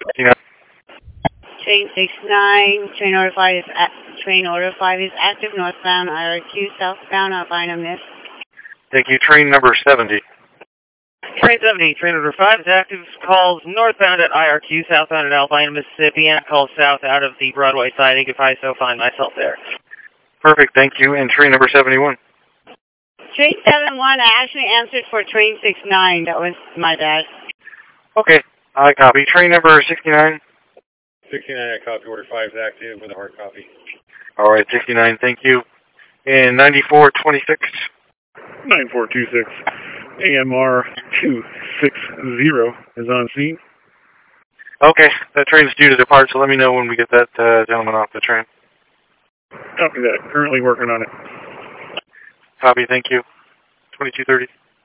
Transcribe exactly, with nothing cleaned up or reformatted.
Train six nine, train order five is at, train order five is active northbound I R Q, southbound Albina Miss. Thank you. Train number seventy. Train seventy, train order five is active, calls northbound at I R Q, southbound at Albina, Mississippi, and calls south out of the Broadway siding if I so find myself there. Perfect, thank you. And train number seventy-one. Train seven one, I actually answered for train six nine. That was my bad. Okay, I copy. Train number sixty-nine. sixty-nine, I copy. Order five is active with a hard copy. All right, sixty-nine, thank you. And ninety-four twenty-six. nine four two six, A M R two six zero is on scene. Okay, that train's due to depart, so let me know when we get that uh, gentleman off the train. Copy that. Currently working on it. Copy, thank you. twenty-two thirty.